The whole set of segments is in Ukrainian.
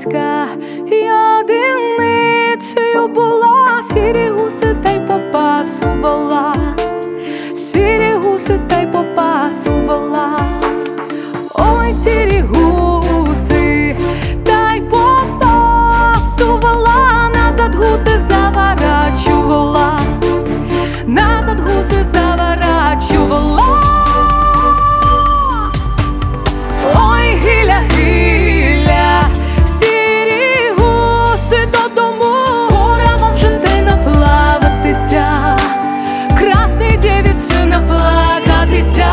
батька, і одиницею була, сірі гуси та й попасувала, сірі гуси та й попасувала. Ой, сірі гуси та й попасувала, назад гуси заворачувала, назад гуси заворачувала. Ой, гиля, гиля, сірі гуси додому, пора вам вже те наплаватися, красний дівіці наплакатися.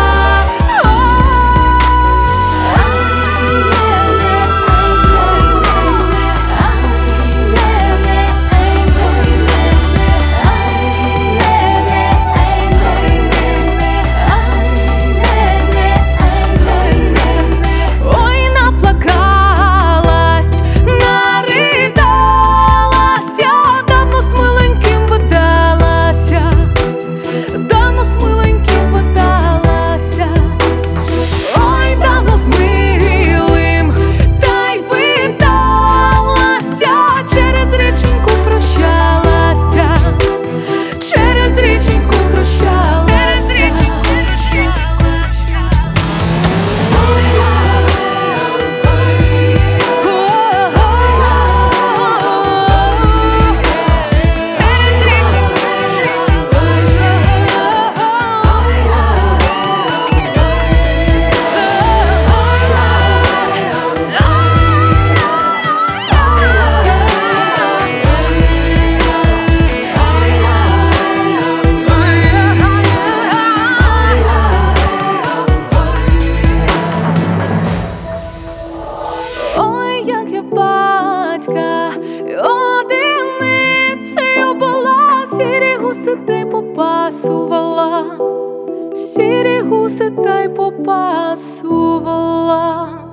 Одиницею була, сірі гуси та й попасувала, сірі гуси та й попасувала.